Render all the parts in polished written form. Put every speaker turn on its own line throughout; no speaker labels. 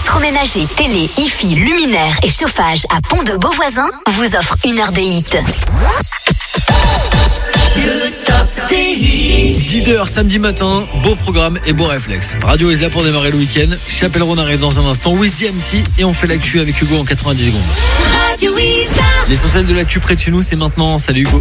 Électroménager, télé, hi-fi, luminaire et chauffage à Pont-de-Beauvoisin vous offre 1 heure de hit.
Le top des hits.
10h samedi matin, beau programme et beau réflexe. Radio Isa pour démarrer le week-end. Chapelle-Rhône arrive dans un instant. Wizzy MC et on fait l'actu avec Hugo en 90 secondes.
Radio Isa.
L'essentiel de l'actu près de chez nous, c'est maintenant. Salut Hugo.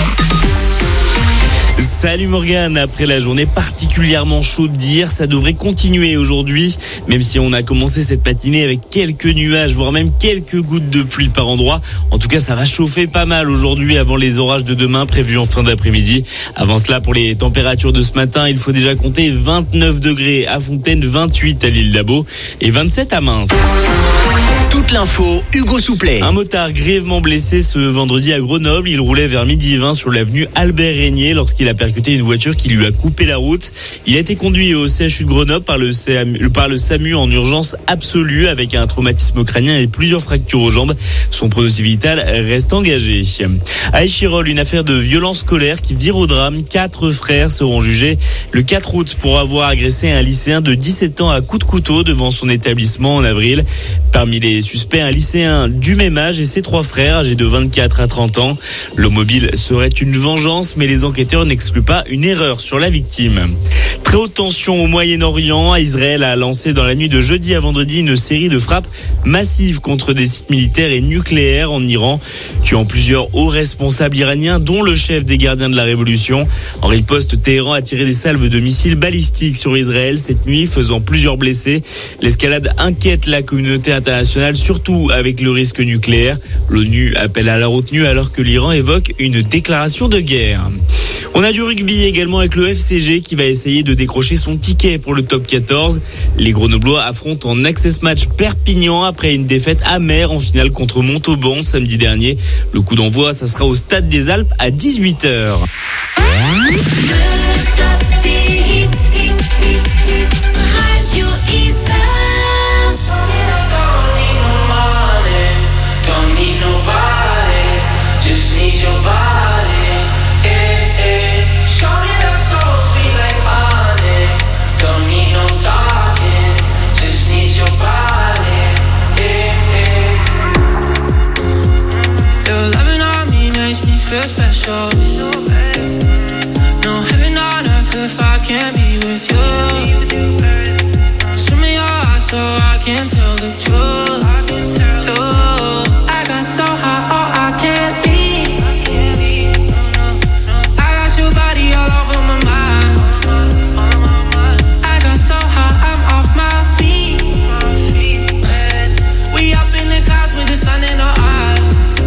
Salut Morgane, après la journée particulièrement chaude d'hier, ça devrait continuer aujourd'hui, même si on a commencé cette matinée avec quelques nuages, voire même quelques gouttes de pluie par endroit. En tout cas, ça va chauffer pas mal aujourd'hui avant les orages de demain prévus en fin d'après-midi. Avant cela, pour les températures de ce matin, il faut déjà compter 29 degrés à Fontaine, 28 à l'île d'Abo et 27 à Mince.
Toute l'info, Hugo Souplet.
Un motard grièvement blessé ce vendredi à Grenoble. Il roulait vers 12h20 sur l'avenue Albert-Régnier lorsqu'il a percuté une voiture qui lui a coupé la route. Il a été conduit au CHU de Grenoble par le SAMU en urgence absolue avec un traumatisme crânien et plusieurs fractures aux jambes. Son pronostic vital reste engagé. À Échirolles, une affaire de violence scolaire qui vire au drame. 4 frères seront jugés le 4 août pour avoir agressé un lycéen de 17 ans à coups de couteau devant son établissement en avril. Parmi les suspects, un lycéen du même âge et ses 3 frères âgés de 24 à 30 ans. Le mobile serait une vengeance, mais les enquêteurs n'excluent pas une erreur sur la victime. Très haute tension au Moyen-Orient. Israël a lancé dans la nuit de jeudi à vendredi une série de frappes massives contre des sites militaires et nucléaires en Iran, tuant plusieurs hauts responsables iraniens, dont le chef des gardiens de la révolution. En riposte, Téhéran a tiré des salves de missiles balistiques sur Israël cette nuit, faisant plusieurs blessés. L'escalade inquiète la communauté internationale, surtout avec le risque nucléaire. L'ONU appelle à la retenue alors que l'Iran évoque une déclaration de guerre. On a du rugby également avec le FCG qui va essayer de décrocher son ticket pour le top 14. Les Grenoblois affrontent en access match Perpignan après une défaite amère en finale contre Montauban samedi dernier. Le coup d'envoi, ça sera au Stade des Alpes à 18h.
Feel special. No heaven on earth if I can't be with you. Show me your eyes so I can tell the truth. I got so high, oh I can't leave. I got your body all over my mind. I got so high, I'm off my feet. We up in the clouds with the sun in our eyes.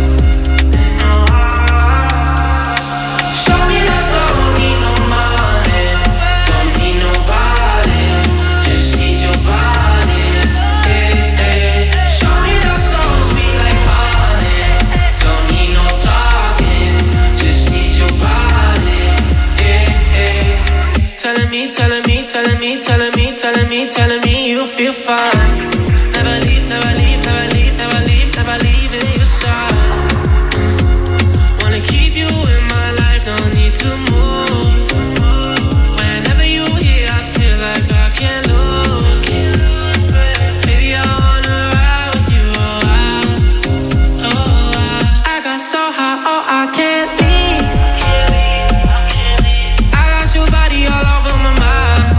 Telling me you feel fine. Never leave, never leave, never leave, never leave, never leave in your side. Wanna keep you in my life, don't need to move. Whenever you here, I feel like I can't lose. Baby, I wanna ride with you, I got so high, oh I can't leave. I got your body all over my mind.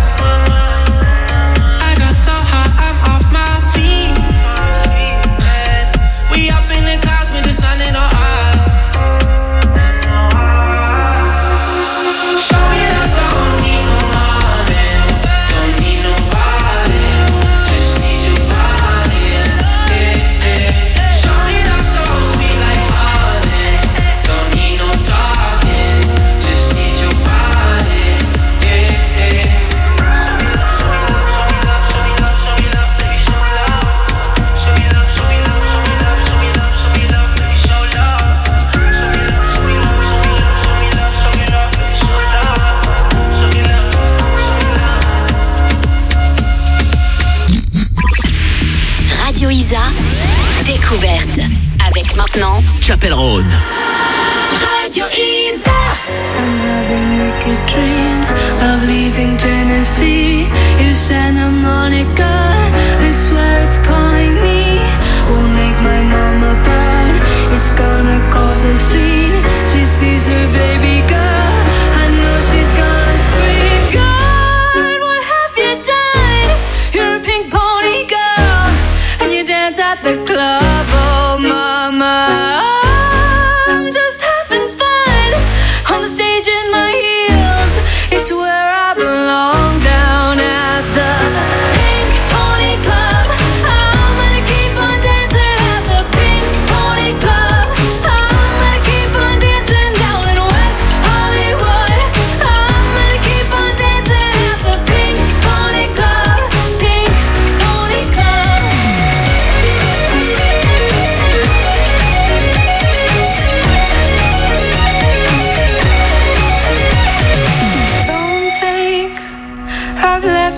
Découverte avec maintenant
Chapelle-Rhône.
Radio Isa.
I'm having wicked dreams of leaving Tennessee. In Santa Monica, I swear it's cold.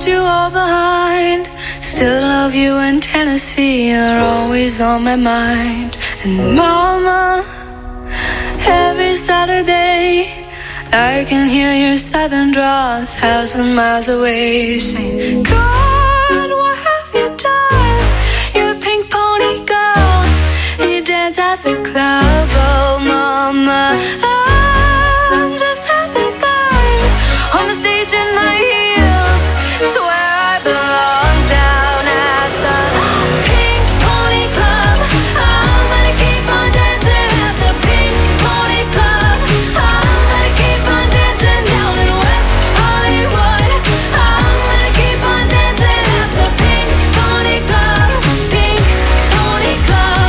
left you all behind. Still love you in Tennessee, you're always on my mind. And mama, every Saturday I can hear your southern drawl 1,000 miles away, saying, God, what have you done? You're a pink pony girl, you dance at the club. Oh mama, I'm just having fun on the stage in my heels. It's where I belong, down at the Pink Pony Club. I'm gonna keep on dancing at the Pink Pony Club. I'm gonna keep on dancing down in West Hollywood. I'm gonna keep on dancing at the Pink Pony Club. Pink Pony Club.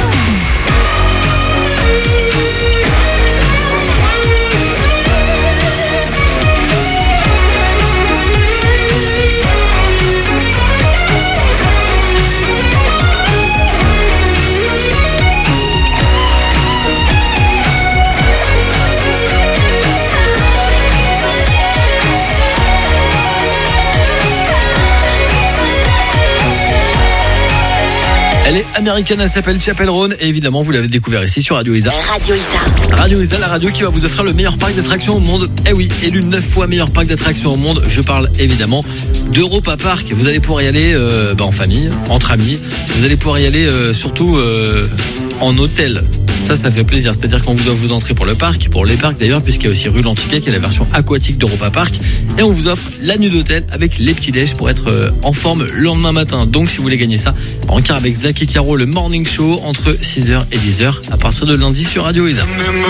Elle est américaine, elle s'appelle Chappell Roan et évidemment vous l'avez découvert ici sur Radio Isa.
Radio Isa.
Radio Isa, la radio qui va vous offrir le meilleur parc d'attractions au monde. Eh oui, élu 9 fois meilleur parc d'attractions au monde. Je parle évidemment d'Europa Park. Vous allez pouvoir y aller en famille, entre amis. Vous allez pouvoir y aller surtout en hôtel. Ça fait plaisir. C'est-à-dire qu'on vous offre vos entrées pour le parc, pour les parcs d'ailleurs, puisqu'il y a aussi Rue Lantiquet qui est la version aquatique d'Europa Park. Et on vous offre la nuit d'hôtel avec les petits déj pour être en forme le lendemain matin. Donc si vous voulez gagner ça, rencard avec Zach et Caro, le morning show entre 6h et 10h à partir de lundi sur Radio Isa.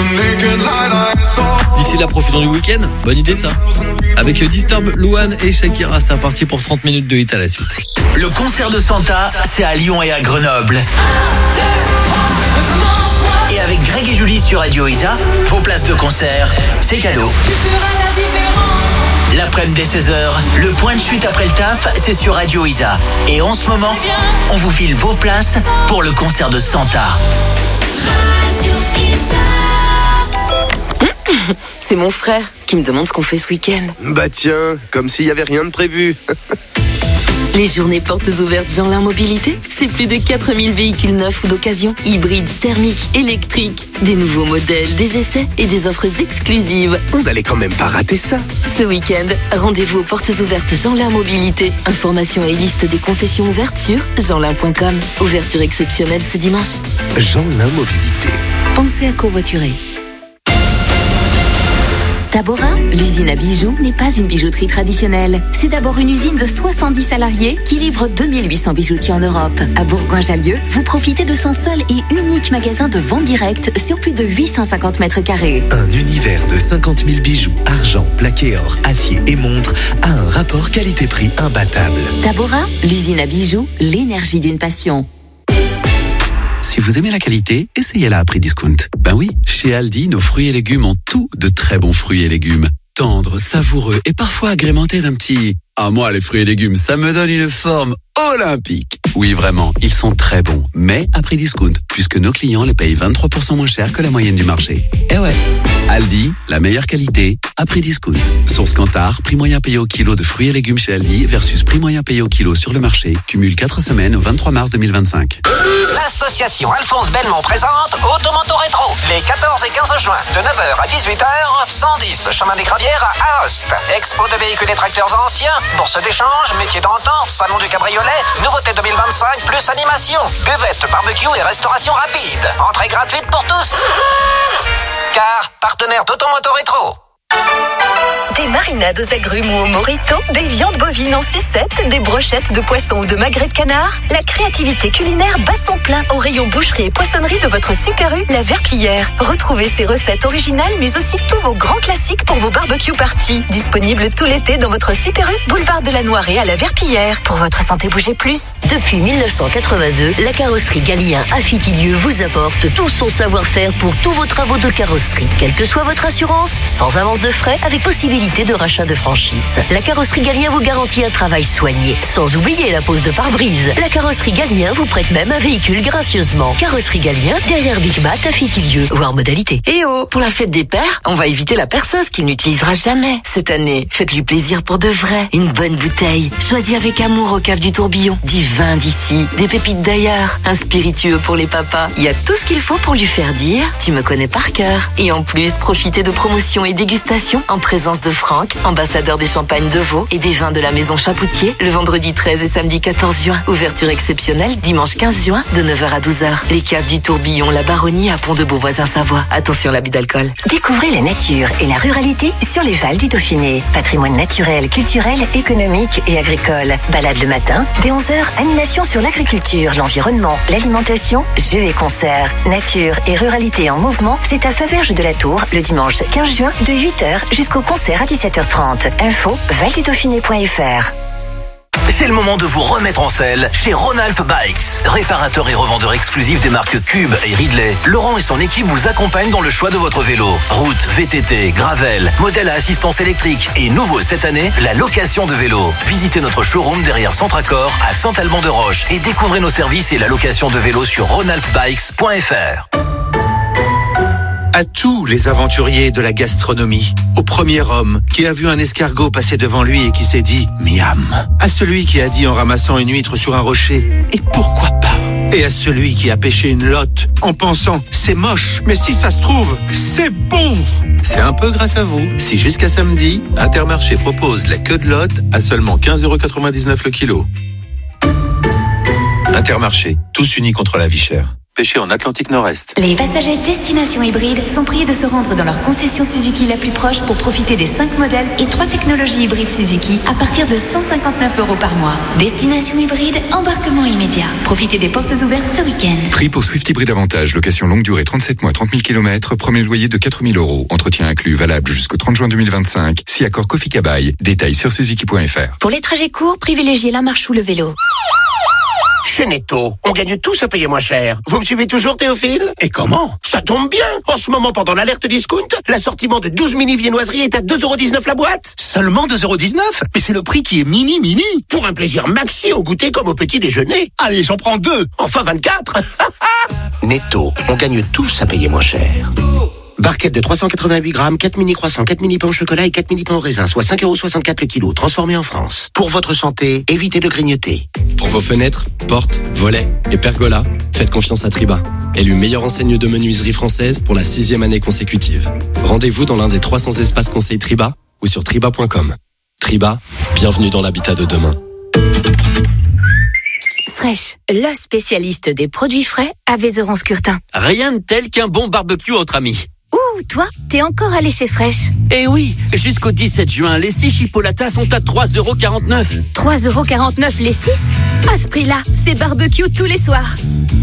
D'ici là, profitons du week-end. Bonne idée ça. Avec Disturb, Louane et Shakira, c'est parti pour 30 minutes de hit à la suite.
Le concert de Santa, c'est à Lyon et à Grenoble. Et avec Greg et Julie sur Radio Isa, vos places de concert, c'est cadeau. L'après-midi dès 16h, le point de chute après le taf, c'est sur Radio Isa. Et en ce moment, on vous file vos places pour le concert de Santa.
C'est mon frère qui me demande ce qu'on fait ce week-end.
Bah tiens, comme s'il y avait rien de prévu.
Les journées portes ouvertes Jeanlin Mobilité, c'est plus de 4000 véhicules neufs ou d'occasion, hybrides, thermiques, électriques, des nouveaux modèles, des essais et des offres exclusives.
On n'allait quand même pas rater ça.
Ce week-end, rendez-vous aux portes ouvertes Jeanlin Mobilité. Informations et liste des concessions ouvertes sur jeanlin.com. Ouverture exceptionnelle ce dimanche.
Jeanlin Mobilité.
Pensez à covoiturer.
Tabora, l'usine à bijoux, n'est pas une bijouterie traditionnelle. C'est d'abord une usine de 70 salariés qui livre 2800 bijoutiers en Europe. À Bourgoin-Jallieu, vous profitez de son seul et unique magasin de vente directe sur plus de 850 mètres carrés.
Un univers de 50 000 bijoux, argent, plaqué or, acier et montres à un rapport qualité-prix imbattable.
Tabora, l'usine à bijoux, l'énergie d'une passion.
Si vous aimez la qualité, essayez-la à prix discount. Ben oui, chez Aldi, nos fruits et légumes ont tous de très bons fruits et légumes. Tendres, savoureux et parfois agrémentés d'un petit... Ah moi, les fruits et légumes, ça me donne une forme olympique. Oui, vraiment, ils sont très bons, mais à prix discount, puisque nos clients les payent 23% moins cher que la moyenne du marché. Eh ouais, Aldi, la meilleure qualité, à prix discount. Source Kantar, prix moyen payé au kilo de fruits et légumes chez Aldi versus prix moyen payé au kilo sur le marché, cumule 4 semaines au 23 mars 2025.
L'association Alphonse Belmont présente Automoto Rétro, les 14 et 15 juin, de 9h à 18h, 110 chemin des Gravières à Aoste. Expo de véhicules et tracteurs anciens, bourse d'échange, métier d'antan, salon du cabriolet, nouveauté 2025 plus animation, buvette, barbecue et restauration rapide. Entrée gratuite pour tous. Car partenaire d'Automoto Rétro.
Des marinades aux agrumes ou au morito, des viandes bovines en sucette, des brochettes de poisson ou de magret de canard. La créativité culinaire bat son plein au rayon boucherie et poissonnerie de votre Super U, la Verpillière. Retrouvez ses recettes originales mais aussi tous vos grands classiques pour vos barbecue parties. Disponible tout l'été dans votre Super U, boulevard de la Noirie à la Verpillière. Pour votre santé, bougez plus.
Depuis 1982, la carrosserie Galien à Fitilieu vous apporte tout son savoir-faire pour tous vos travaux de carrosserie. Quelle que soit votre assurance, sans avance de frais, avec possibilité possibilité de rachat de franchise. La carrosserie Galien vous garantit un travail soigné, sans oublier la pose de pare-brise. La carrosserie Galien vous prête même un véhicule gracieusement. Carrosserie Galien, derrière Big Mat à Fitilieu, voire modalité.
Et oh, pour la fête des pères, on va éviter la perceuse qu'il n'utilisera jamais. Cette année, faites-lui plaisir pour de vrai. Une bonne bouteille, choisie avec amour au Cave du Tourbillon. Du vin d'ici, des pépites d'ailleurs, un spiritueux pour les papas. Il y a tout ce qu'il faut pour lui faire dire « Tu me connais par cœur ». Et en plus, profitez de promotions et dégustations en présence de Franck, ambassadeur des champagnes de Vaud et des vins de la maison Chapoutier, le vendredi 13 et samedi 14 juin. Ouverture exceptionnelle dimanche 15 juin de 9h à 12h. Les Caves du Tourbillon, la Baronnie à Pont-de-Beauvoisin-Savoie. Attention à l'abus d'alcool.
Découvrez la nature et la ruralité sur les Vals du Dauphiné. Patrimoine naturel, culturel, économique et agricole. Balade le matin, dès 11h, animation sur l'agriculture, l'environnement, l'alimentation, jeux et concerts. Nature et ruralité en mouvement, c'est à Faverges de la Tour, le dimanche 15 juin, de 8h jusqu'au concert à 17h30. Info, valdudauphiné.fr.
C'est le moment de vous remettre en selle chez Rhône-Alpes Bikes. Réparateur et revendeur exclusif des marques Cube et Ridley, Laurent et son équipe vous accompagnent dans le choix de votre vélo. Route, VTT, gravel, modèle à assistance électrique et nouveau cette année, la location de vélo. Visitez notre showroom derrière Centracor à Saint-Alban-de-Roche et découvrez nos services et la location de vélo sur rhônealpebikes.fr.
À tous les aventuriers de la gastronomie, au premier homme qui a vu un escargot passer devant lui et qui s'est dit « miam », à celui qui a dit en ramassant une huître sur un rocher « et pourquoi pas ?» et à celui qui a pêché une lotte en pensant « c'est moche, mais si ça se trouve, c'est bon !» C'est un peu grâce à vous. Si jusqu'à samedi, Intermarché propose la queue de lotte à seulement 15,99 € le kilo. Intermarché, tous unis contre la vie chère. Pêché en Atlantique Nord-Est.
Les passagers Destination Hybride sont priés de se rendre dans leur concession Suzuki la plus proche pour profiter des 5 modèles et 3 technologies hybrides Suzuki à partir de 159 € par mois. Destination Hybride, embarquement immédiat. Profitez des portes ouvertes ce week-end.
Prix pour Swift Hybride Avantage, location longue durée 37 mois, 30 000 km, premier loyer de 4 000 €. Entretien inclus, valable jusqu'au 30 juin 2025. Si accord Kofi Kabaï. Détails sur suzuki.fr.
Pour les trajets courts, privilégiez la marche ou le vélo.
Chez Netto, on gagne tous à payer moins cher. Vous me suivez toujours, Théophile? Et comment? Ça tombe bien. En ce moment, pendant l'alerte discount, l'assortiment de 12 mini viennoiseries est à 2,19 € la boîte. Seulement 2,19 €? Mais c'est le prix qui est mini. Pour un plaisir maxi au goûter comme au petit déjeuner. Allez, j'en prends 2. Enfin 24. Netto, on gagne tous à payer moins cher. Barquette de 388 grammes, 4 mini croissants, 4 mini pains au chocolat et 4 mini pains au raisin, soit 5,64 € le kilo, transformé en France. Pour votre santé, évitez de grignoter.
Pour vos fenêtres, portes, volets et pergolas, faites confiance à Triba. Élu meilleure enseigne de menuiserie française pour la 6e année consécutive. Rendez-vous dans l'un des 300 espaces conseils Triba ou sur triba.com. Triba, bienvenue dans l'habitat de demain.
Fresh, le spécialiste des produits frais à Vézeran-Scurtin.
Rien de tel qu'un bon barbecue entre amis.
Ouh, toi, t'es encore allé chez Fresh?
Eh oui, jusqu'au 17 juin, les 6 chipolatas sont à 3,49 €.
3,49 € les 6? À ce prix-là, c'est barbecue tous les soirs.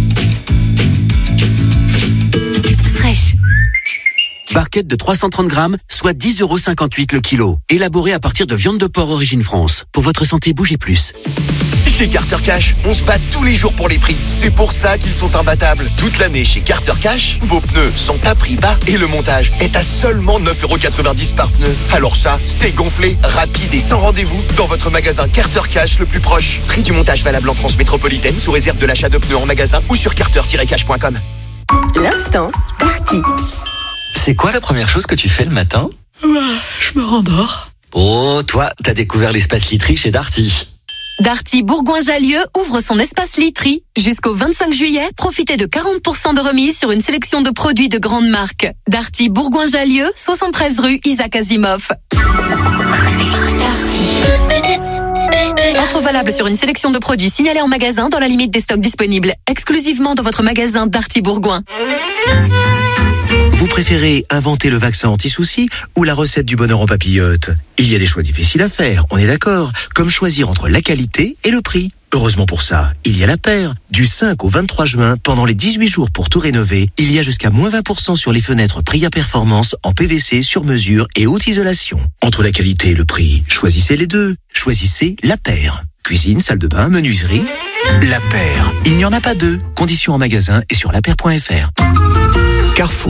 Fresh.
Barquette de 330 grammes, soit 10,58 € le kilo. Élaboré à partir de viande de porc origine France. Pour votre santé, bougez plus.
Chez Carter Cash, on se bat tous les jours pour les prix. C'est pour ça qu'ils sont imbattables. Toute l'année chez Carter Cash, vos pneus sont à prix bas et le montage est à seulement 9,90 € par pneu. Alors ça, c'est gonflé, rapide et sans rendez-vous dans votre magasin Carter Cash le plus proche. Prix du montage valable en France métropolitaine sous réserve de l'achat de pneus en magasin ou sur carter-cash.com.
L'instant Darty.
C'est quoi la première chose que tu fais le matin?
Je me rendors.
Oh, toi, t'as découvert l'espace literie chez Darty.
Darty Bourgoin-Jallieu ouvre son espace literie. Jusqu'au 25 juillet, profitez de 40% de remise sur une sélection de produits de grandes marques. Darty Bourgoin-Jallieu, 73 rue Isaac Asimov. Offre valable sur une sélection de produits signalés en magasin dans la limite des stocks disponibles. Exclusivement dans votre magasin Darty Bourgoin.
Vous préférez inventer le vaccin anti-souci ou la recette du bonheur en papillote? Il y a des choix difficiles à faire, on est d'accord, comme choisir entre la qualité et le prix. Heureusement pour ça, il y a la paire. Du 5 au 23 juin, pendant les 18 jours pour tout rénover, il y a jusqu'à moins 20% sur les fenêtres Priya Performance en PVC sur mesure et haute isolation. Entre la qualité et le prix, choisissez les deux. Choisissez la paire. Cuisine, salle de bain, menuiserie. La paire, il n'y en a pas deux. Conditions en magasin et sur lapaire.fr.
Carrefour.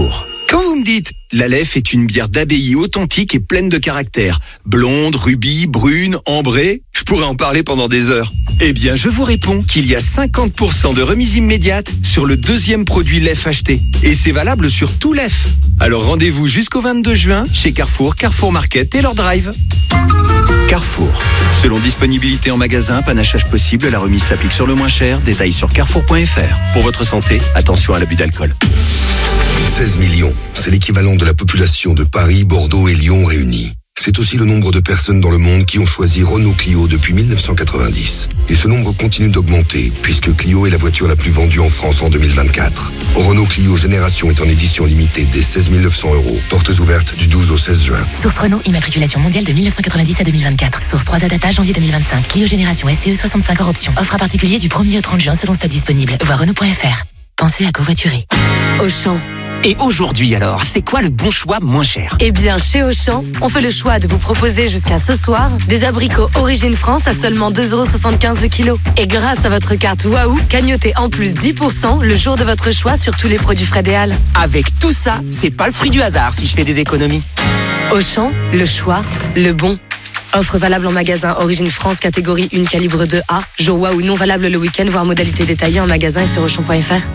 Quand vous me dites « l'Aleph est une bière d'abbaye authentique et pleine de caractère, blonde, rubis, brune, ambrée », je pourrais en parler pendant des heures. Eh bien, je vous réponds qu'il y a 50% de remise immédiate sur le deuxième produit Lef acheté. Et c'est valable sur tout Lef. Alors rendez-vous jusqu'au 22 juin chez Carrefour, Carrefour Market et leur drive. Carrefour. Selon disponibilité en magasin, panachage possible, la remise s'applique sur le moins cher. Détails sur carrefour.fr. Pour votre santé, attention à l'abus d'alcool.
16 millions, c'est l'équivalent de la population de Paris, Bordeaux et Lyon réunis. C'est aussi le nombre de personnes dans le monde qui ont choisi Renault Clio depuis 1990. Et ce nombre continue d'augmenter, puisque Clio est la voiture la plus vendue en France en 2024. Renault Clio Génération est en édition limitée dès 16 900 €. Portes ouvertes du 12 au 16 juin.
Source Renault, immatriculation mondiale de 1990 à 2024. Source 3A Data, janvier 2025. Clio Génération SCE 65 hors option. Offre à particulier du 1er au 30 juin selon stock disponible. Voir Renault.fr. Pensez à covoiturer.
Auchan.
Et aujourd'hui alors, c'est quoi le bon choix moins cher?
Eh bien, chez Auchan, on fait le choix de vous proposer jusqu'à ce soir des abricots Origine France à seulement 2,75 € le kilo. Et grâce à votre carte Waouh, cagnotez en plus 10% le jour de votre choix sur tous les produits Frédéal.
Avec tout ça, c'est pas le fruit du hasard si je fais des économies.
Auchan, le choix, le bon. Offre valable en magasin Origine France catégorie 1 calibre 2A. Jour Waouh non valable le week-end, voire modalité détaillée en magasin et sur Auchan.fr.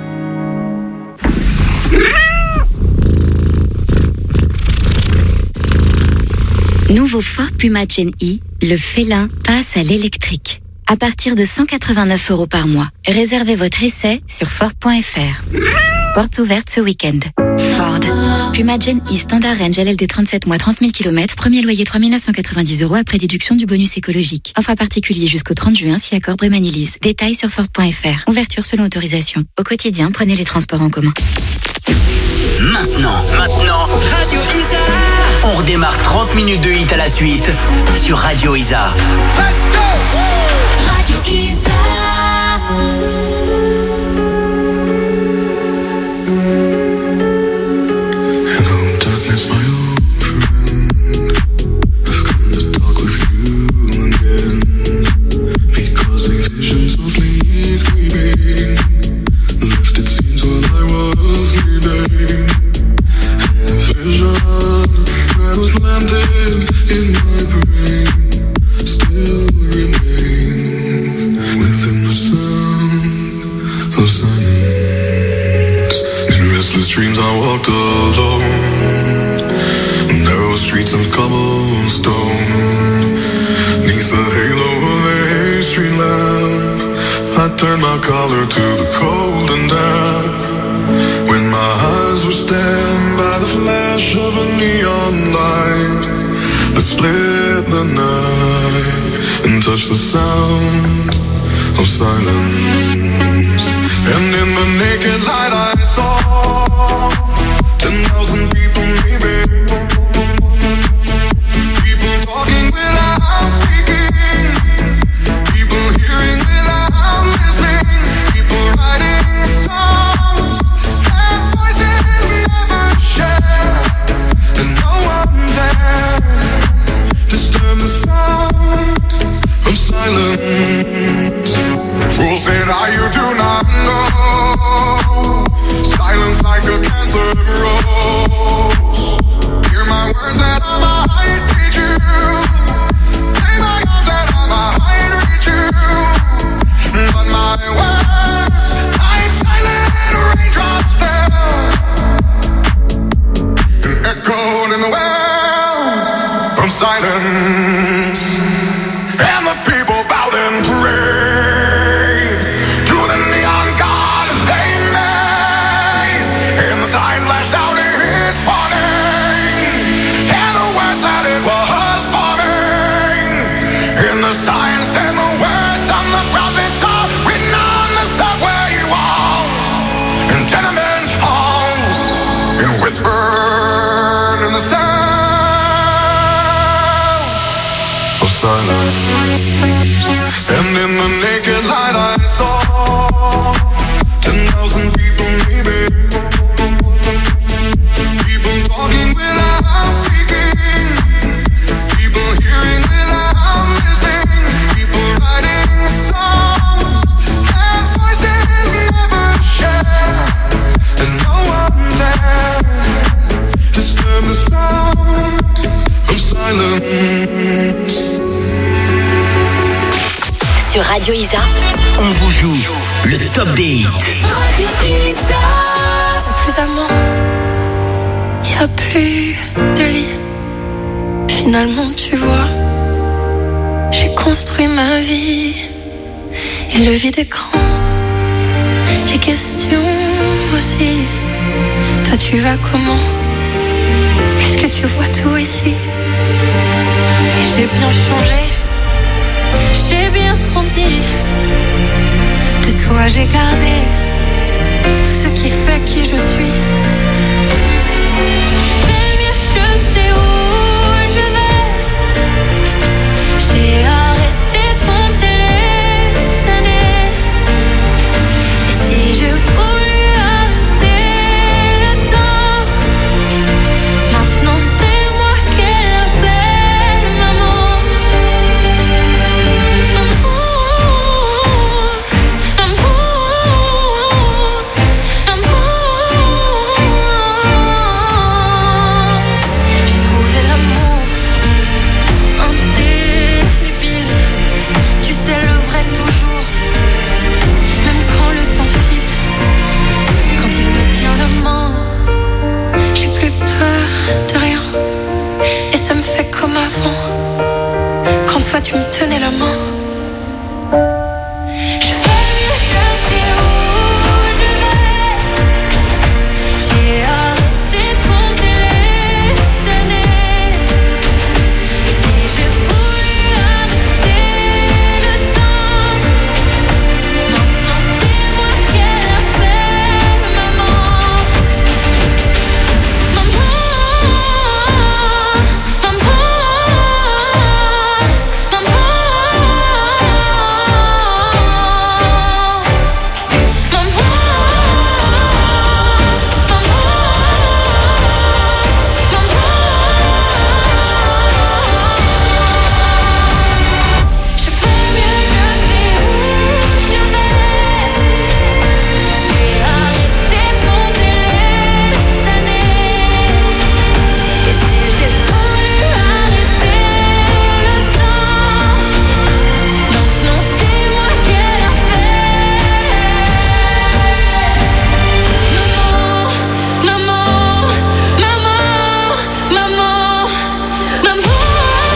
Nouveau Ford Puma Gen E, le félin passe à l'électrique. À partir de 189 € par mois. Réservez votre essai sur Ford.fr. Porte ouverte ce week-end. Ford. Puma Gen E Standard Range LLD 37 mois 30 000 km. Premier loyer 3 990 € après déduction du bonus écologique. Offre à particulier jusqu'au 30 juin si accord Brémanilise. Détails sur Ford.fr. Ouverture selon autorisation. Au quotidien, prenez les transports en commun.
Maintenant, Radio Isa. On redémarre 30 minutes de hit à la suite sur Radio Isa.
Let's go! Radio Isa.
Hello, darkness, my old friend. I've come to talk with you again. Because the vision softly creeping left its scenes while I was sleeping. And the vision that was landed in my brain still remains within the sound of silence. In restless dreams I walked alone, narrow streets of cobblestone. Neath the halo of a street lamp, I turned my collar to the cold and damp. When my eyes were stabbed by the flash of a neon light that split the night and touched the sound of silence. And in the naked light I saw 10,000 people maybe. People talking without speaking. People hearing without listening. People writing songs that voices never share. And no one dared disturb the sound of silence. Fool said you do not know. Silence like a cancer grows. Hear my words that I might teach you. Play my arms that I might reach you. But my words like silent raindrops fell and echoed in the wells of silence. And the people bowed and prayed to the neon god they made. And the sign flashed out its warning, and the words that it was forming. And the sign said the words of the prophets are written on the subway walls and tenement halls, and whispered in the sound of silence. And in the naked light I saw 10,000 people maybe. People talking without speaking. People hearing without listening. People writing songs that voices never share. And no one dared
Sur Radio Isa,
On vous joue le top des hits.
Radio Isa.
Plus d'amant, y a plus de lit. Finalement, tu vois, j'ai construit ma vie. Et le vide est grand, les questions aussi. Toi, tu vas comment? Est-ce que tu vois tout ici? Et j'ai bien changé, j'ai bien grandi. De toi, j'ai gardé tout ce qui fait qui je suis. Je fais mieux, je sais où je vais. J'ai arrêté de compter les années. Et si je voulais arrêter le temps, maintenant c'est moi qu'elle appelle maman. J'ai trouvé l'amour indélébile. Tu sais le vrai toujours, même quand le temps file. Quand il me tient la main, j'ai plus peur de rien. Et ça me fait comme avant, quand toi tu me tenais la main. Je fais mieux, je sais où je vais. J'ai arrêté de compter les années. Et si j'ai voulu arrêter le temps, maintenant c'est moi qu'elle appelle maman. Maman, maman, maman. Je fais mieux, je sais où je vais. J'ai arrêté de compter les années. Et si j'ai voulu arrêter le temps, maintenant c'est moi qu'elle appelle. Maman, maman, maman, maman, maman.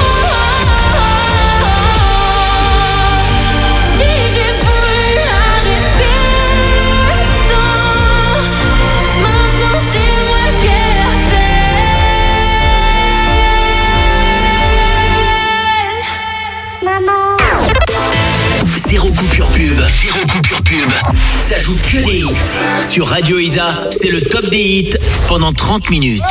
Si j'ai voulu arrêter le temps, maintenant c'est moi qu'elle appelle. Maman.
Zéro coupure pub. Zéro coupure pub. Ça joue que des hits. Sur Radio Isa, c'est le top des hits pendant 30 minutes.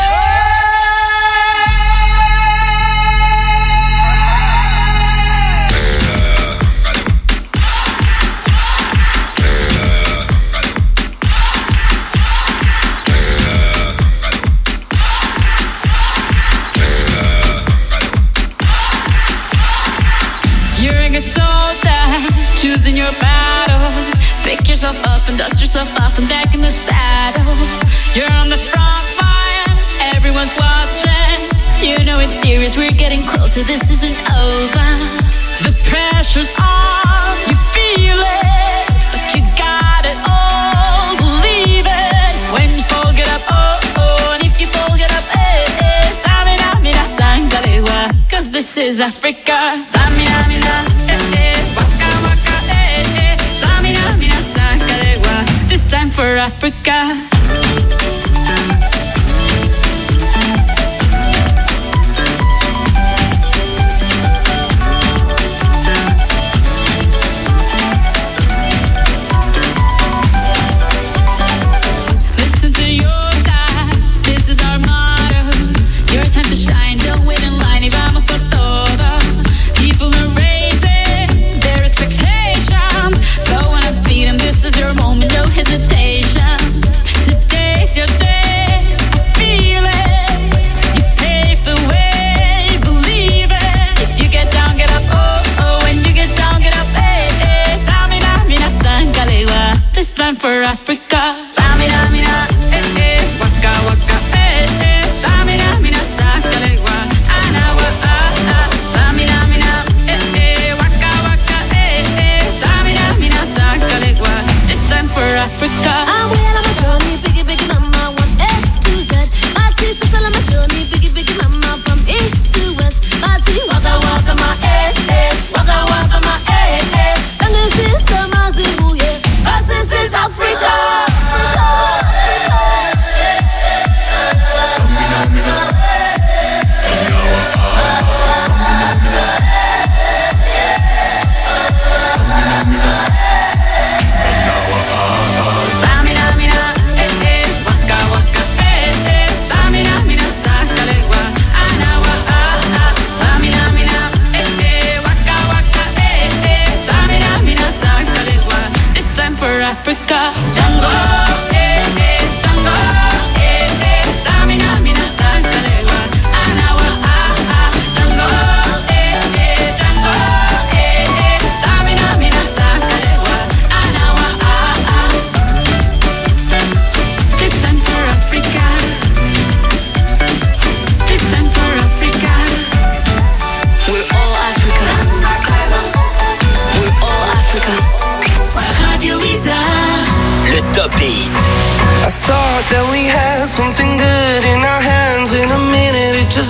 You're a good soldier, choosing your battle. Pick yourself up and dust yourself off and back in the saddle. You're on the front line, everyone's watching. You know it's serious, we're getting closer, this isn't over. The pressure's on, you feel it, but you got it all, believe it. When you fall, get up, oh, oh, and if you fall, get up, eh, eh. Tamina, mina, sangalewa, 'cause this is Africa. Tamina, mina, eh, eh, waka, waka, eh, eh. Tamina, mina, sangalewa, this time for Africa. Listen to your God, this is our motto. Your time to shine, don't wait in line, y vamos por todo. People are raising their expectations. Go on and feed them, this is your moment, no hesitation. Today's your day, feel it. You pave the way, believe it. If you get down, get up, oh, oh. When you get down, get up, eh, eh. Tamina, mina, sangalewa, this time for Africa. Tamina, mina, eh, eh. Waka, waka, eh, eh. Tamina, mina, sangalewa, anawa, ah, ah. Tamina, mina, eh, eh. Waka, waka, eh, eh.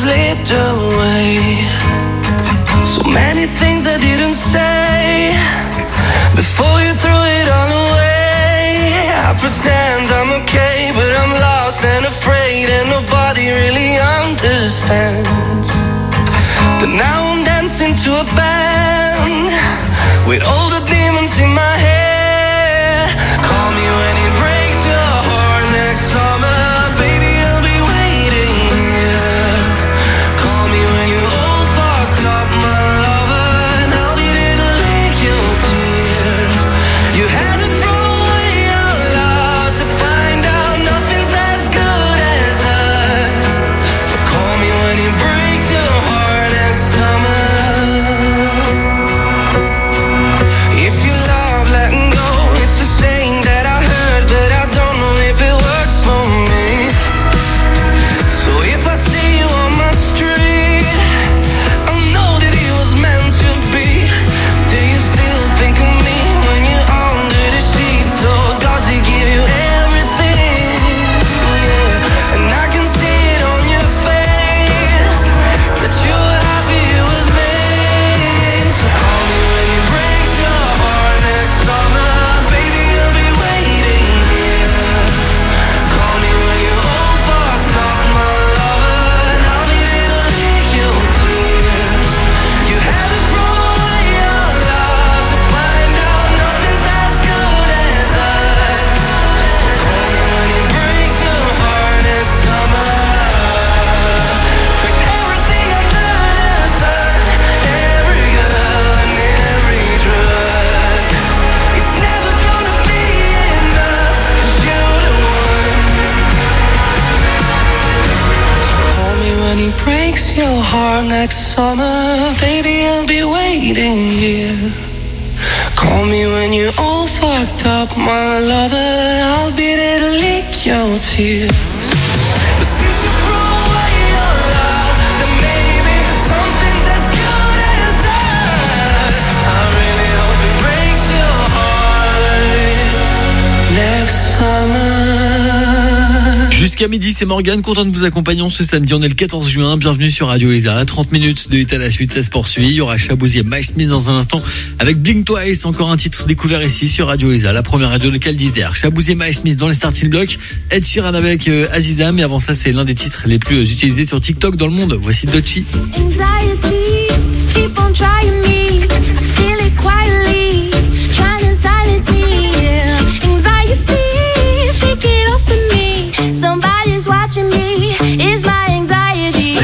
slipped away. So many things I didn't say before you threw it all away. I pretend I'm okay, but I'm lost and afraid, and nobody really understands. But now I'm dancing to a band with all the demons in my head. Call me when it breaks your heart next summer, baby, I'll be waiting here. Call me when you're all fucked up, my lover, and I'll be there to lick your tears. You had to throw away your love to find out nothing's as good as us. So call me when it breaks your heart next summer. If you love letting go, it's a saying that I heard, but I don't know if it works for me. So if I see you on my street, I know that it was meant to be. Do you still think of me when you're under the sheets? Or does it give you everything? Yeah. And I can see it on your face that you're happy with me. So call me when it breaks your heart next summer, baby, I'll be waiting here. Call me when you're all fucked up, my lover, and I'll be there to lick your tears. You had to throw away your love to find out nothing's as good as us. So call me when it breaks your heart next summer. Put everything under the sun, every girl and every drug. It's never gonna be enough, 'cause you're the one. Call me when he breaks your heart next summer, baby, I'll be waiting here. Call me when you're all fucked up, my lover, I'll be there to lick your tears. But since you threw away your love, then maybe something's as good as us. I really hope it breaks your heart next summer.
Jusqu'à midi, c'est Morgane, content de vous accompagner ce samedi. On est le 14 juin, bienvenue sur Radio Isa. 30 minutes de hit à la suite, ça se poursuit. Il y aura Chabouzier, Mike Smith dans un instant avec Blink Twice, encore un titre découvert ici sur Radio Isa, la première radio locale d'Isère. Chabouzier, Mike Smith dans les starting blocks, Ed Sheeran avec Aziza, mais avant ça, c'est l'un des titres les plus utilisés sur TikTok dans le monde. Voici Dochi.
Anxiety, keep on trying me. I feel it quietly, trying to silence me. Yeah. Anxiety, shake it off of me. Somebody's watching me. It's my anxiety.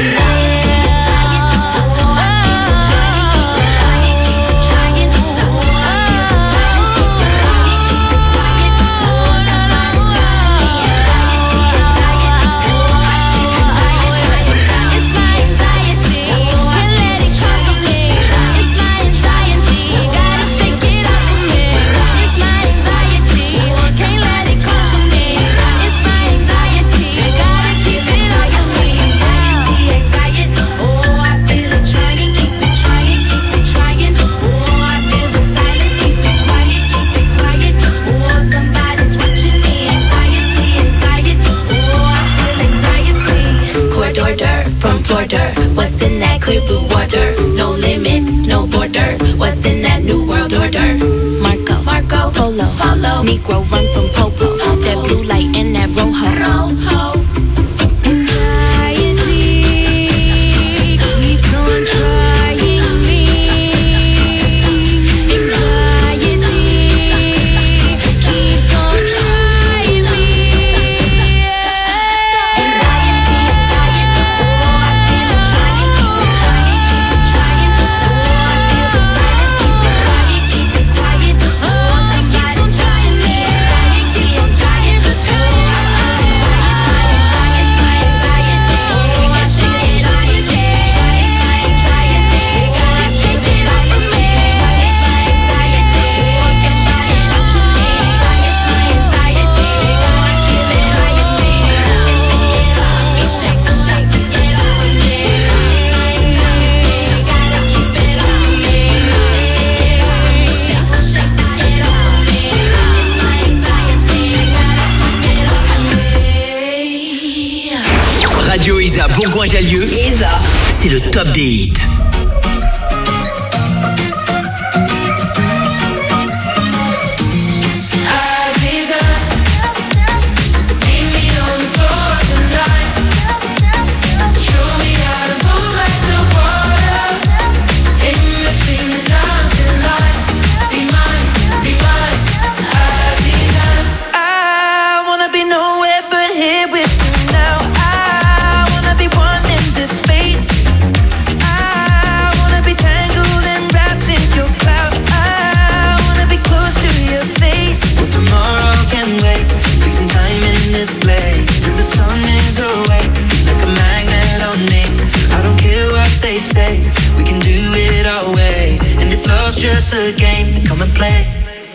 What's in that clear blue water? No limits, no borders. What's in that new world order? Marco, Polo, Negro run from Popo. That blue light and that rojo. Anxiety keeps on trying me. Anxiety keeps on trying me. Anxiety, oh, I feel it trying, keep it trying, keep it trying. Oh, I feel the silence, keep it quiet, keep it tired. Oh, somebody's touching me. Anxiety, I'm tired, oh, I feel anxiety.
Bourgoin-Jallieu, c'est le top des hits.
Just a game, come and play.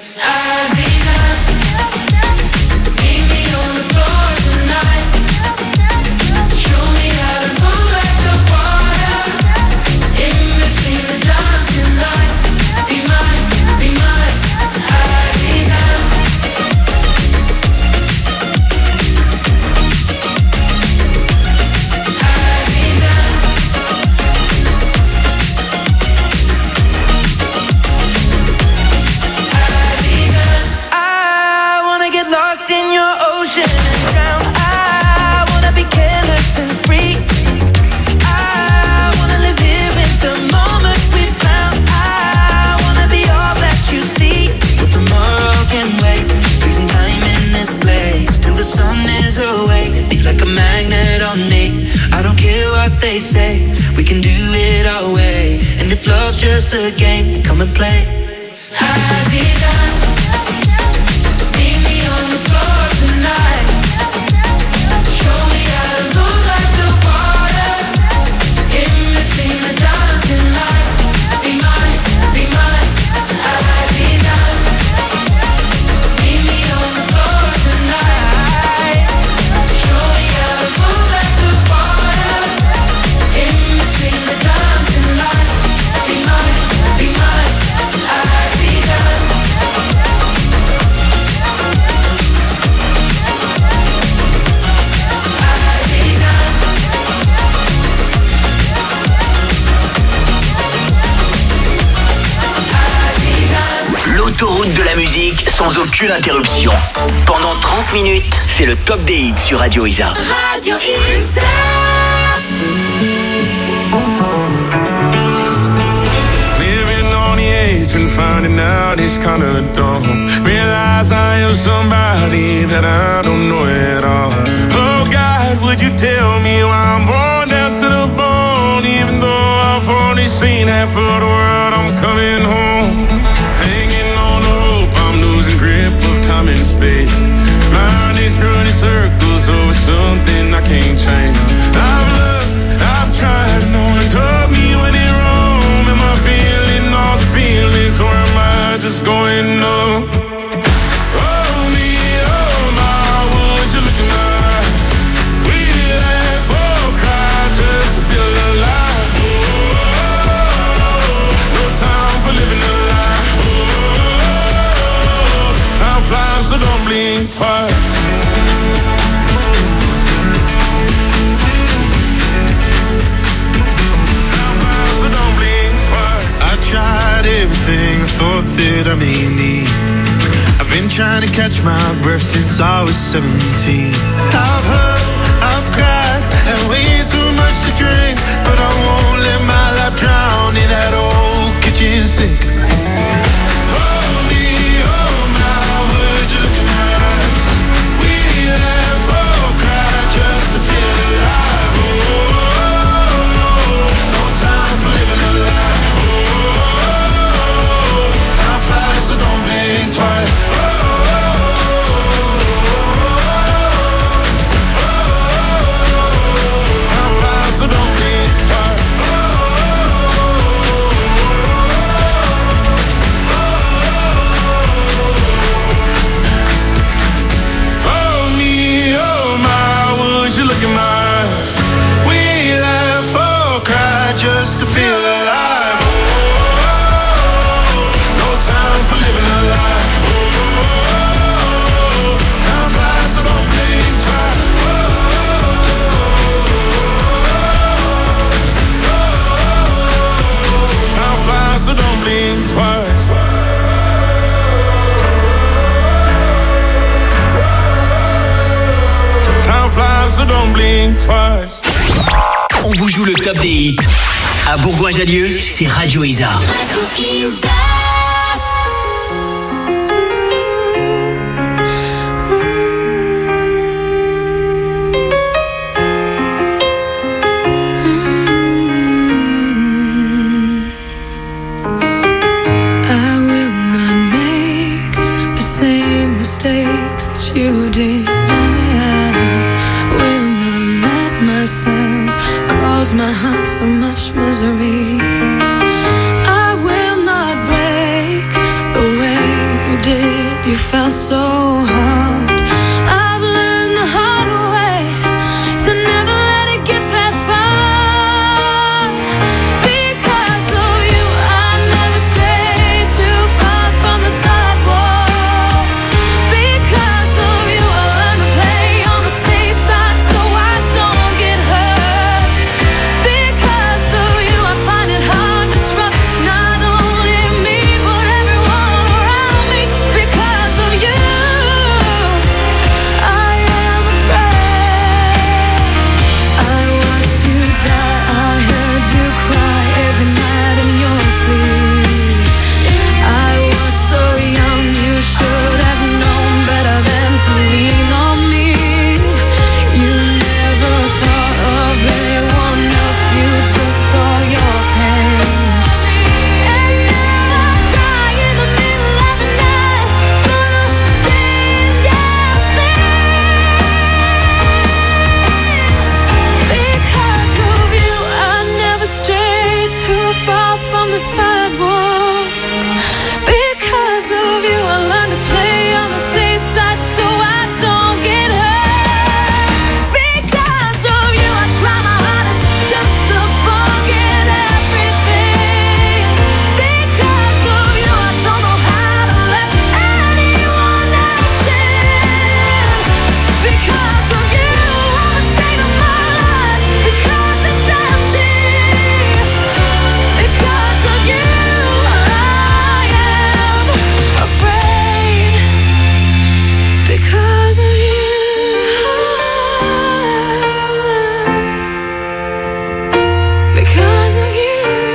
They say we can do it our way, and if love's just a game, then come and play. Aziza, meet me on the floor tonight. Show me how to move like the water in between the dancing lights. Be mine, Aziza. Meet me on the floor tonight. Show me how to move like the water.
L'autoroute de la musique sans aucune interruption. Pendant 30 minutes, c'est le top des hits sur Radio Isa.
Radio Isa.
Living on the edge and finding out it's kind of dumb. Realize I am somebody that I don't know at all. Oh God, would you tell me why I'm born down to the bone? Even though I've only seen half of the world, I'm coming home. Hanging on the rope, I'm losing grip of time and space. Mind is running circles over something I can't change. I've looked, I've tried, no one told me when it wrong. Am I feeling all the feelings, or am I just going numb? Oh me, oh my, would you look in my eyes? We laugh or cry just to feel alive. Oh, no time for living a lie. Oh, time flies, so don't blink twice. Tried everything I thought that I may need. I've been trying to catch my breath since I was 17. I've hurt, I've cried, and way too much to drink, but I won't let my life drown in that old kitchen sink. Hold me, oh my, would you look in my eyes? We laugh or cry just to feel alive. Oh, no time for living a lie. So don't blink twice. Time flies, so don't blink twice. twice.
On vous joue le top des hits. À Bourgoin-Jallieu, c'est Radio Isa.
Mistakes that you did, I will not let myself cause my heart so much misery. I will not break the way you did. You felt so hard. I've learned the hard way to never let it get that far. Because of you, I never strayed too far from the sidewalk. Because of you, I learned to play on the safe side so I don't get hurt. Because of you, I find it hard to trust not only me but everyone around me. Because of you, I am afraid. I watched you die, I heard you cry every night in your sleep. I was so young, you should have known better than to lean on me. You never thought of anyone else, you just saw your pain. And now I cry in the middle of the night for the same damn thing. Because of you, I never strayed too far from the sidewalk. Because of you, I learned to play on the safe side so I don't get hurt. Because of you, I try my hardest just to forget everything. Because of you, I don't know how to let anyone else in. Because of you, I'm ashamed of my life because it's empty. Because of you, I am afraid. Because of you, because of you.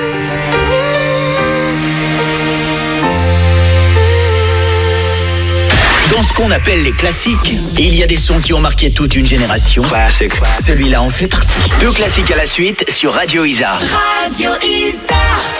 Dans ce qu'on appelle les classiques, il y a des sons qui ont marqué toute une génération. Classic. Celui-là en fait partie. Deux classiques à la suite sur Radio Isa.
Radio Isa.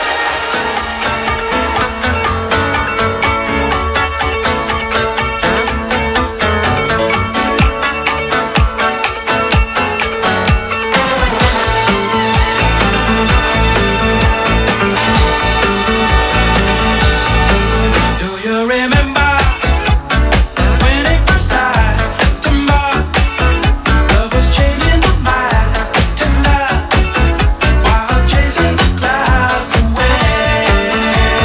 Do you remember when it first started? September, love was changing the minds, tender, while chasing the clouds away.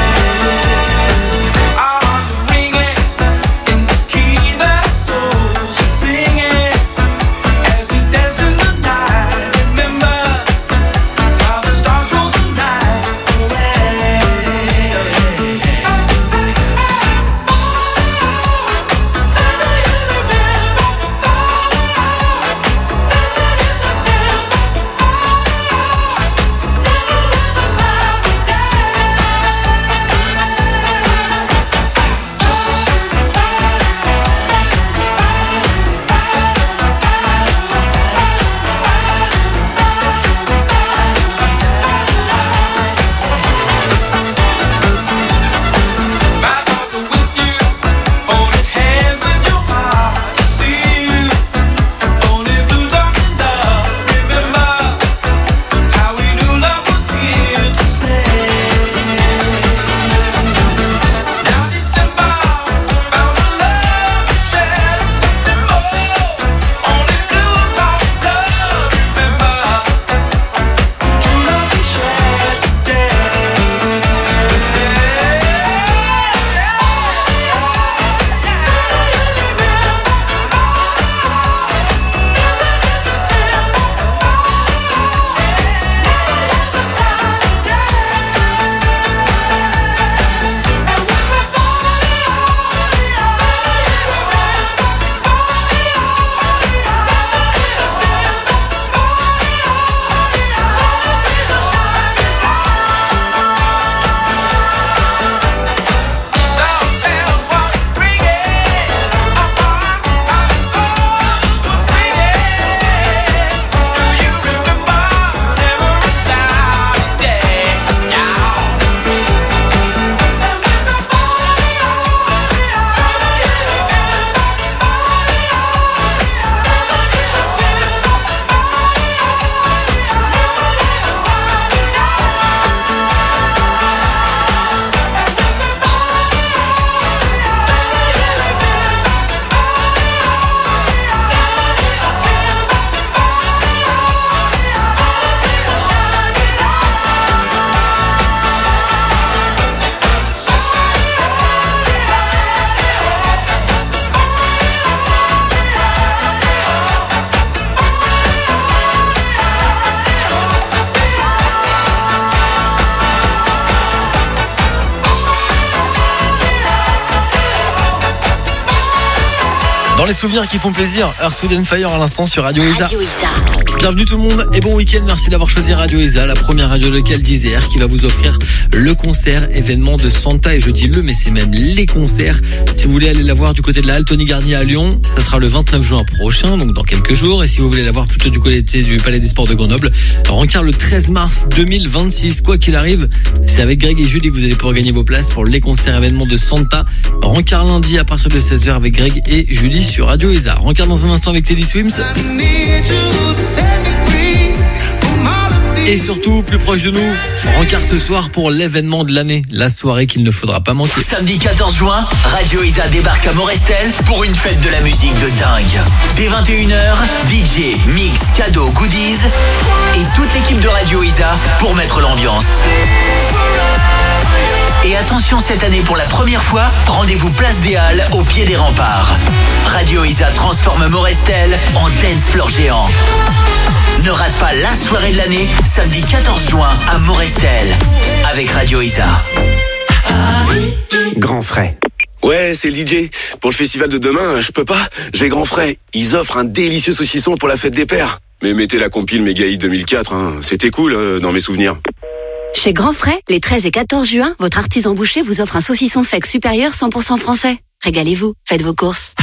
Dans les souvenirs qui font plaisir, Earth, Wind & Fire à l'instant sur Radio Isa. Bienvenue tout le monde et bon week-end. Merci d'avoir choisi Radio Isa, la première radio locale d'Isère qui va vous offrir le concert événement de Santa. Et je dis le, mais c'est même les concerts. Si vous voulez aller la voir du côté de la halle Tony Garnier à Lyon, ça sera le 29 juin prochain, donc dans quelques jours. Et si vous voulez la voir plutôt du côté du Palais des Sports de Grenoble, Rancard le 13 mars 2026. Quoi qu'il arrive, c'est avec Greg et Julie que vous allez pouvoir gagner vos places pour les concerts événements de Santa. Rancard lundi à partir de 16h avec Greg et Julie sur Radio Isa. Rancard dans un instant avec Teddy Swims. Et surtout, plus proche de nous, Rancard ce soir pour l'événement de l'année, la soirée qu'il ne faudra pas manquer.
Samedi 14 juin, Radio Isa débarque à Morestel pour une fête de la musique de dingue. Dès 21h, DJ, mix, cadeaux, goodies et toute l'équipe de Radio Isa pour mettre l'ambiance. Et attention, cette année, pour la première fois, rendez-vous place des Halles, au pied des remparts. Radio Isa transforme Morestel en dance floor géant. Ne rate pas la soirée de l'année, samedi 14 juin à Morestel, avec Radio Isa.
Grand Frais. Ouais, c'est le DJ. Pour le festival de demain, je peux pas. J'ai Grand Frais. Ils offrent un délicieux saucisson pour la fête des pères. Mais mettez la compile Mega Hit 2004, hein. C'était cool dans mes souvenirs.
Chez Grand Frais, les 13 et 14 juin, votre artisan boucher vous offre un saucisson sec supérieur 100% français. Régalez-vous, faites vos courses.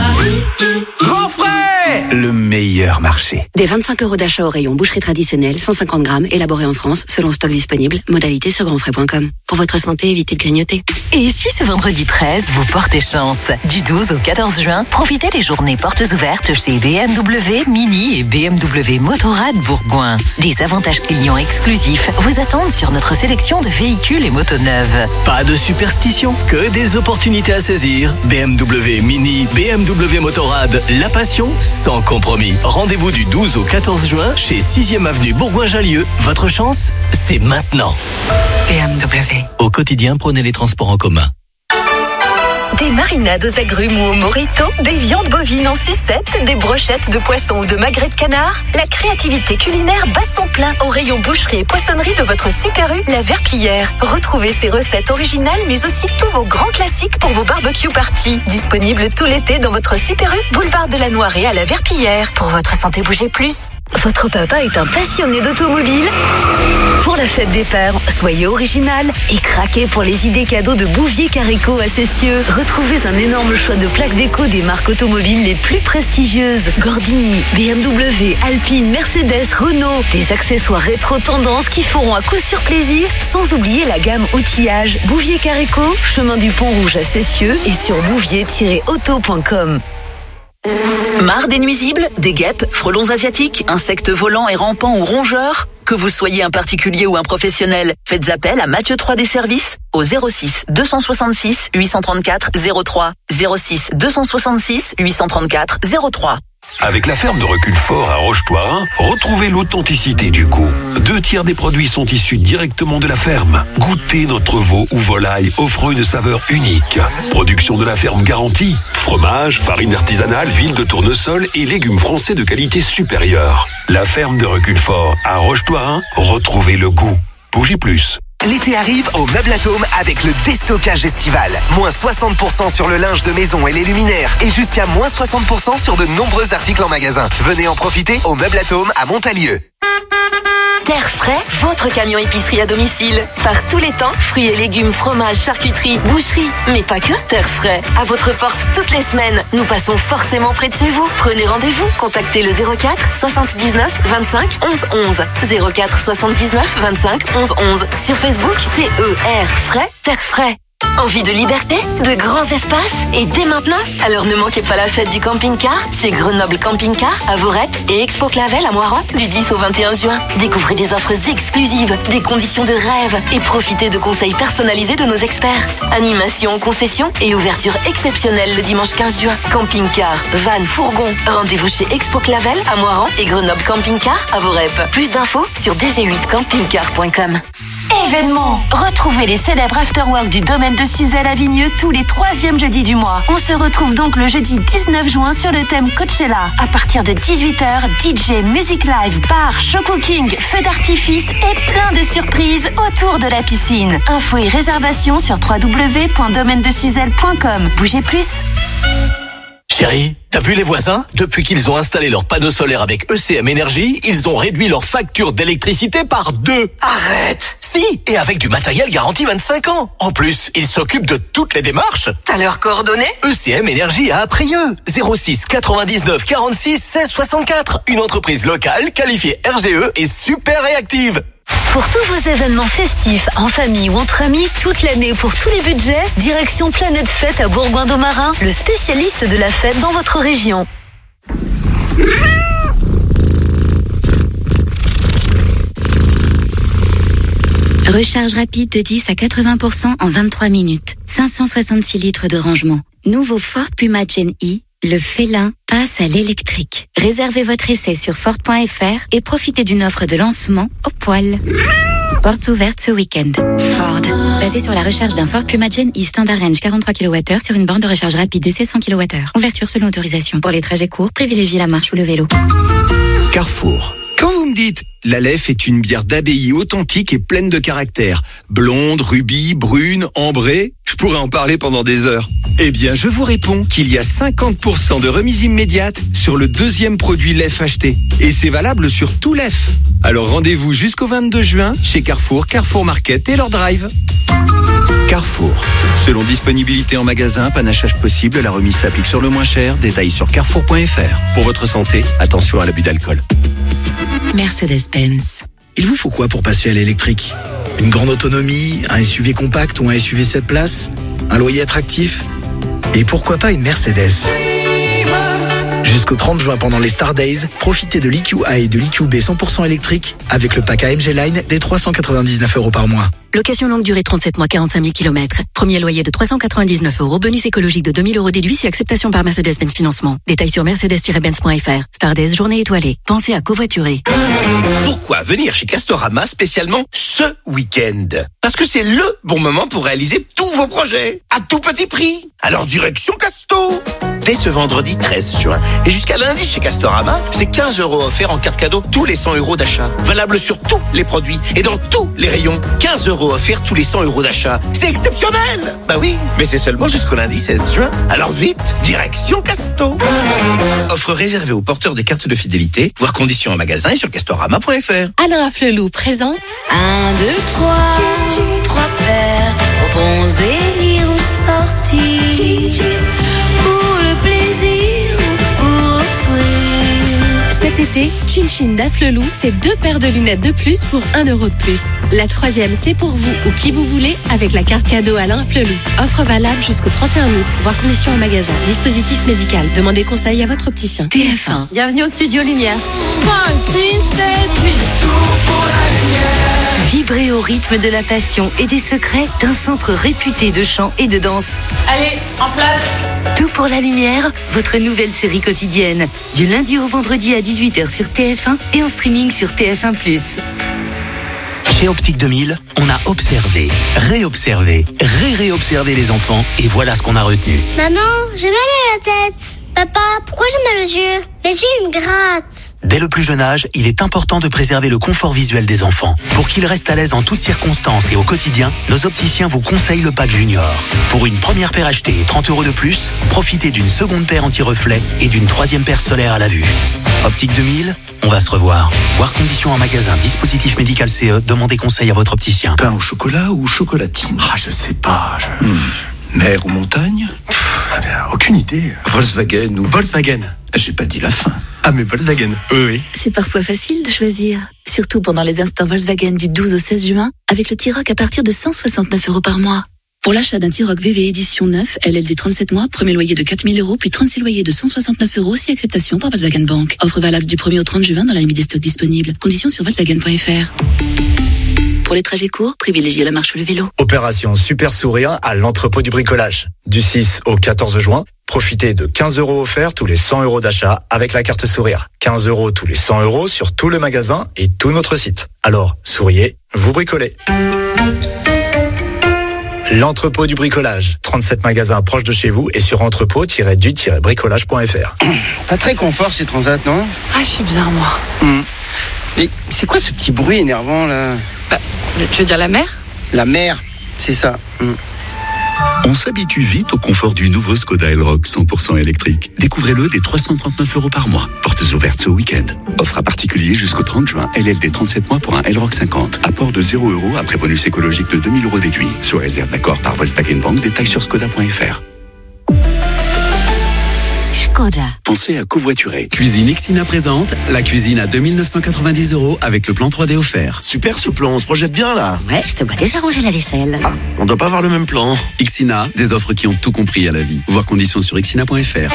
Grand Frais, le meilleur marché.
Des 25 € d'achat au rayon boucherie traditionnelle, 150 grammes, élaboré en France, selon stock disponible. Modalité sur grandfrais.com. Pour votre santé, évitez de grignoter.
Et si ce vendredi 13, vous portez chance? Du 12 au 14 juin, profitez des journées portes ouvertes chez BMW, Mini et BMW Motorrad Bourgoin. Des avantages clients exclusifs vous attendent sur notre sélection de véhicules et motos neuves.
Pas de superstition, que des opportunités à saisir. BMW Mini, BMW Motorrad, la passion sans compromis. Rendez-vous du 12 au 14 juin chez 6e avenue Bourgoin-Jallieu. Votre chance, c'est maintenant.
BMW.
Au quotidien, prenez les transports en commun.
Des marinades aux agrumes ou au morito, des viandes bovines en sucette, des brochettes de poisson ou de magret de canard. La créativité culinaire bat son plein au rayon boucherie et poissonnerie de votre Super U, la Verpillière. Retrouvez ces recettes originales, mais aussi tous vos grands classiques pour vos barbecue parties. Disponibles tout l'été dans votre Super U, boulevard de la Noirerie à la Verpillière. Pour votre santé, bougez plus. Votre papa est un passionné d'automobile? Pour la fête des pères, soyez original et craquez pour les idées cadeaux de Bouvier Caréco à Cessieux. Retrouvez un énorme choix de plaques déco des marques automobiles les plus prestigieuses. Gordini, BMW, Alpine, Mercedes, Renault. Des accessoires rétro tendance qui feront à coup sûr plaisir, sans oublier la gamme outillage. Bouvier Caréco, chemin du Pont Rouge à Cessieux et sur bouvier-auto.com.
Marre des nuisibles, des guêpes, frelons asiatiques, insectes volants et rampants ou rongeurs? Que vous soyez un particulier ou un professionnel, faites appel à Mathieu 3D Services au 06 266 834 03. 06 266 834 03.
Avec la ferme de recul fort à Roche-Toirin, retrouvez l'authenticité du goût. 2/3 des produits sont issus directement de la ferme. Goûtez notre veau ou volaille offrant une saveur unique. Production de la ferme garantie. Fromage, farine artisanale, huile de tournesol et légumes français de qualité supérieure. La ferme de recul fort à Roche-Toirin, retrouvez le goût. Bougez plus.
L'été arrive au Meuble Atome avec le déstockage estival. Moins 60% sur le linge de maison et les luminaires et jusqu'à moins 60% sur de nombreux articles en magasin. Venez en profiter au Meuble Atome à Montalieu.
Terre Frais, votre camion épicerie à domicile. Par tous les temps, fruits et légumes, fromage, charcuterie, boucherie, mais pas que. Terre Frais, à votre porte toutes les semaines. Nous passons forcément près de chez vous. Prenez rendez-vous. Contactez le 04 79 25 11 11. 04 79 25 11 11. Sur Facebook, TER Frais, Terre Frais. Envie de liberté, de grands espaces et dès maintenant? Alors ne manquez pas la fête du camping-car chez Grenoble Camping Car à Vorette et Expo Clavel à Moiran du 10 au 21 juin. Découvrez des offres exclusives, des conditions de rêve et profitez de conseils personnalisés de nos experts. Animation, concession et ouverture exceptionnelle le dimanche 15 juin. Camping-car, van, fourgon. Rendez-vous chez Expo Clavel à Moiran et Grenoble Camping Car à Vorette. Plus d'infos sur dg8campingcar.com.
Événement. Retrouvez les célèbres afterwork du domaine de Suzelle à Vigneux tous les 3e jeudis du mois. On se retrouve donc le jeudi 19 juin sur le thème Coachella. À partir de 18h, DJ, music live, bar, show cooking, feux d'artifice et plein de surprises autour de la piscine. Infos et réservations sur www.domainedesuzelle.com. Bougez plus.
Chérie, t'as vu les voisins? Depuis qu'ils ont installé leurs panneaux solaires avec ECM Énergie, ils ont réduit leur facture d'électricité par 2. Arrête! Si, et avec du matériel garanti 25 ans. En plus, ils s'occupent de toutes les démarches.
T'as leurs coordonnées?
ECM Énergie à Aprieux. 06 99 46 16 64. Une entreprise locale qualifiée RGE et super réactive.
Pour tous vos événements festifs, en famille ou entre amis, toute l'année pour tous les budgets, direction Planète Fête à Bourgoin-d'Aumarin, le spécialiste de la fête dans votre région.
Recharge rapide de 10 à 80% en 23 minutes. 566 litres de rangement. Nouveau Ford Puma Gen E. Le félin passe à l'électrique. Réservez votre essai sur Ford.fr et profitez d'une offre de lancement au poil. Portes ouvertes ce week-end. Ford. Basé sur la recharge d'un Ford Puma Gen E Standard Range 43 kWh sur une borne de recharge rapide DC 100 kWh. Ouverture selon autorisation. Pour les trajets courts, privilégiez la marche ou le vélo.
Carrefour. Quand vous me dites l'Aleph est une bière d'abbaye authentique et pleine de caractère, blonde, rubis, brune, ambrée, je pourrais en parler pendant des heures. Eh bien, je vous réponds qu'il y a 50% de remise immédiate sur le deuxième produit Lef acheté. Et c'est valable sur tout Lef. Alors rendez-vous jusqu'au 22 juin chez Carrefour, Carrefour Market et leur drive. Carrefour. Selon disponibilité en magasin, panachage possible, la remise s'applique sur le moins cher. Détails sur carrefour.fr. Pour votre santé, attention à l'abus d'alcool.
Mercedes-Benz.
Il vous faut quoi pour passer à l'électrique? Une grande autonomie, un SUV compact ou un SUV 7 places? Un loyer attractif? Et pourquoi pas une Mercedes? Jusqu'au 30 juin pendant les Star Days, profitez de l'EQA et de l'EQB 100% électrique avec le pack AMG Line des 399 € par mois.
Location longue durée 37 mois, 45 000 km. Premier loyer de 399 €. Bonus écologique de 2000 € déduit si acceptation par Mercedes-Benz Financement. Détails sur mercedes-benz.fr. Stardust, journée étoilée. Pensez à covoiturer.
Pourquoi venir chez Castorama spécialement ce week-end? Parce que c'est le bon moment pour réaliser tous vos projets à tout petit prix. Alors direction Casto. Dès ce vendredi 13 juin et jusqu'à lundi chez Castorama, c'est 15 € offerts en carte cadeau tous les 100 € d'achat. Valable sur tous les produits et dans tous les rayons. 15 € offerts tous les 100 € d'achat. C'est exceptionnel! Bah oui, mais c'est seulement jusqu'au lundi 16 juin. Alors vite, direction Casto. Offre réservée aux porteurs des cartes de fidélité. Voir conditions en magasin et sur castorama.fr.
Alain Afflelou présente
1, 2, 3, 3 paires, aux bons élire ou sortir, pour le plaisir ou pour offrir.
Cet été, Chin Chin d'Afflelou, c'est 2 paires de lunettes de plus pour 1 € de plus. La troisième, c'est pour vous ou qui vous voulez avec la carte cadeau Alain Afflelou. Offre valable jusqu'au 31 août. Voir conditions en magasin. Dispositif médical. Demandez conseil à votre opticien. TF1.
Bienvenue au Studio Lumière.
5, 6, 7, 8. Tout pour la lumière.
Vibrez au rythme de la passion et des secrets d'un centre réputé de chant et de danse.
Allez, en place.
Tout pour la lumière, votre nouvelle série quotidienne. Du lundi au vendredi à 18h sur TF1 et en streaming sur TF1+.
Chez Optique 2000, on a observé, réobservé, réobservé les enfants et voilà ce qu'on a retenu.
Maman, j'ai mal à la tête. Papa, pourquoi j'ai mal aux yeux? Mes yeux, ils me grattent.
Dès le plus jeune âge, il est important de préserver le confort visuel des enfants. Pour qu'ils restent à l'aise en toutes circonstances et au quotidien, nos opticiens vous conseillent le pack Junior. Pour une première paire achetée et 30 € de plus, profitez d'une seconde paire anti-reflet et d'une troisième paire solaire à la vue. Optique 2000, on va se revoir. Voir conditions en magasin, dispositif médical CE, demandez conseil à votre opticien.
Pain au chocolat ou chocolatine? Ah, je sais pas. Mer ou montagne? Aucune idée. Volkswagen ou... Volkswagen. J'ai pas dit la fin. Ah, mais Volkswagen. Oui.
C'est parfois facile de choisir. Surtout pendant les instants Volkswagen du 12 au 16 juin, avec le T-Roc à partir de 169 € par mois. Pour l'achat d'un T-Roc VV édition 9, LLD 37 mois, premier loyer de 4 000 €, puis 36 loyers de 169 €, si acceptation par Volkswagen Bank. Offre valable du 1er au 30 juin dans la limite des stocks disponibles. Conditions sur Volkswagen.fr. Pour les trajets courts, privilégiez la marche ou le vélo.
Opération Super Sourire à l'entrepôt du bricolage. Du 6 au 14 juin, profitez de 15 € offerts tous les 100 € d'achat avec la carte Sourire. 15 € tous les 100 € sur tout le magasin et tout notre site. Alors, souriez, vous bricolez. L'entrepôt du bricolage. 37 magasins proches de chez vous et sur entrepôt-du-bricolage.fr.
Pas très confort ces transats, non?
Ah, je suis bien, moi.
Mais c'est quoi ce petit bruit énervant là?
Tu veux dire la mer?
La mer, c'est ça.
On s'habitue vite au confort du nouveau Skoda Elroq 100% électrique. Découvrez-le dès 339 € par mois. Portes ouvertes ce week-end. Offre à particulier jusqu'au 30 juin. LLD 37 mois pour un Elroq 50. Apport de 0 € après bonus écologique de 2000 € déduit. Sous réserve d'accord par Volkswagen Bank. Détails sur skoda.fr.
Pensez à covoiturer. Cuisine Ixina présente la cuisine à 2990 € avec le plan 3D offert.
Super ce plan, on se projette bien là.
Ouais, je te vois déjà ranger la vaisselle.
Ah, on doit pas avoir le même plan.
Ixina, des offres qui ont tout compris à la vie. Voir conditions sur ixina.fr.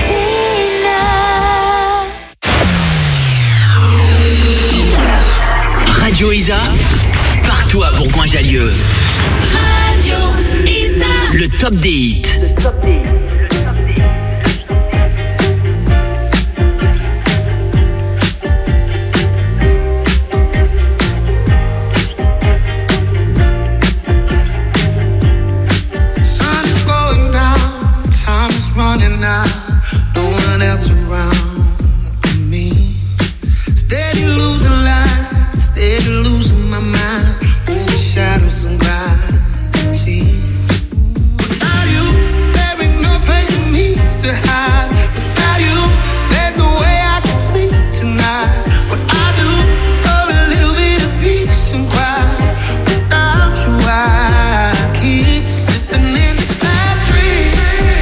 Radio Isa, partout à Bourgoin-Jallieu.
Radio Isa.
Le top des hits.
Running out, no one else around me. Steady losing light, steady losing my mind. Over shadows and gravity. Without you, there ain't no place for me to hide. Without you, there's no way I can sleep tonight. What I do, for a little bit of peace and quiet. Without you, I keep slipping in the bad dreams.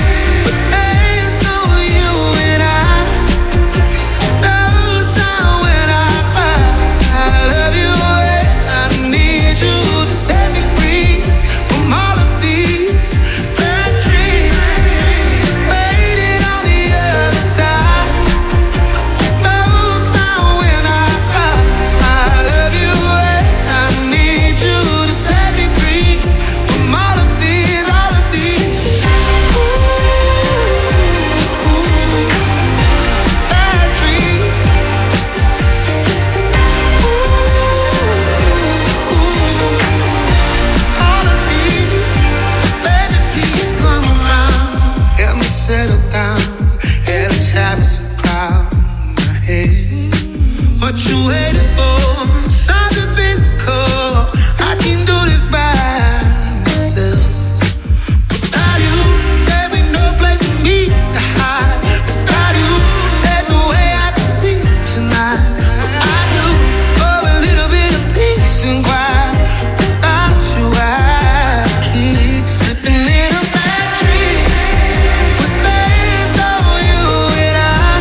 What you waiting for? Something physical. I can do this by myself. Without you, there ain't no place for me to hide. Without you, there's no way I can sleep tonight. What I do for a little bit of peace and quiet. Without you, I keep slipping in a bad dream. But there's no you and I.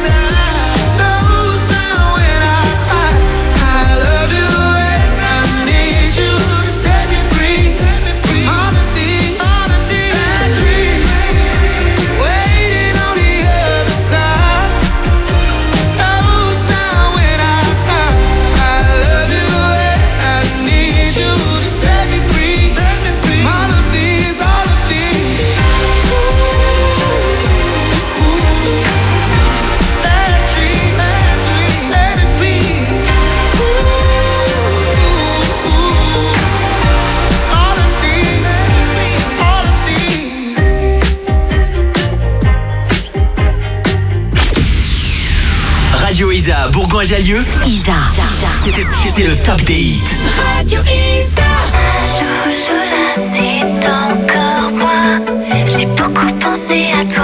No sound when I cry. I love you and I need you to set me free. From all of these bad dreams. Waiting on the other side. No sound when I cry. I love you and I need you to set me free. From all of these bad dreams. Let it be. All of these.
Radio Isa, Bourgoin-Jallieu.
Isa.
C'est le top des hits.
Radio Isa.
C'est encore moi. J'ai beaucoup pensé à toi.